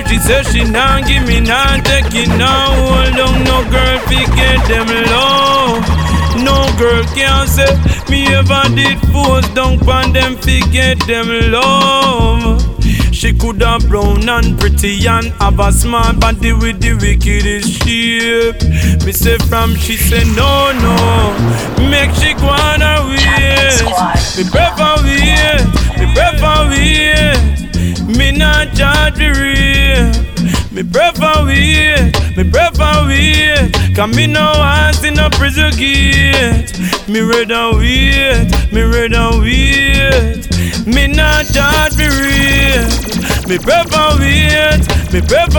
She said she nah give me, nah take it, nah hold on. No girl forget them love. No girl can say me ever did force down pon them forget them love. She could have brown and pretty and have a small body with the wickedest shape. Me say from she say no, make she go on her way. Me prefer wait, me prefer wait. Me not charge the rate. Me prefer wait, me prefer wait. Cause me no want in a prison gate. Me rather wait, me rather wait. Me not charge the rate. Me prefer wait, me prefer